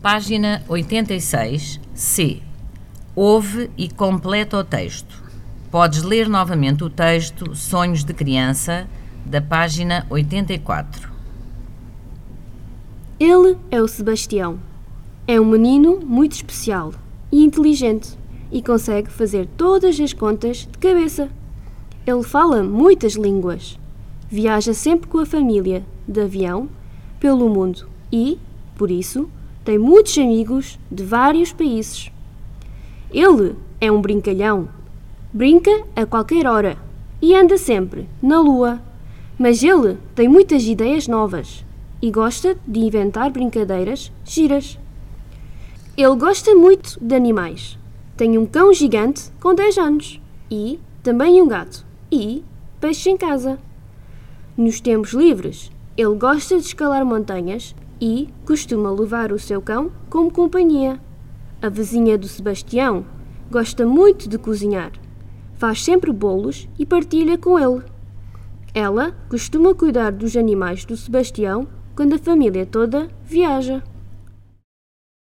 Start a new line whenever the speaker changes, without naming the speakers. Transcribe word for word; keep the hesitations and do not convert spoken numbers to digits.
Página oitenta e seis, C. Ouve e completa o texto. Podes ler novamente o texto Sonhos de Criança, da página oitenta e quatro.
Ele é o Sebastião. É um menino muito especial e inteligente e consegue fazer todas as contas de cabeça. Ele fala muitas línguas. Viaja sempre com a família, de avião, pelo mundo e, por isso, tem muitos amigos de vários países. Ele é um brincalhão. Brinca a qualquer hora e anda sempre na lua. Mas ele tem muitas ideias novas e gosta de inventar brincadeiras giras. Ele gosta muito de animais. Tem um cão gigante com dez anos e também um gato e peixes em casa. Nos tempos livres, ele gosta de escalar montanhas e costuma levar o seu cão como companhia. A vizinha do Sebastião gosta muito de cozinhar. Faz sempre bolos e partilha com ele. Ela costuma cuidar dos animais do Sebastião quando a família toda viaja.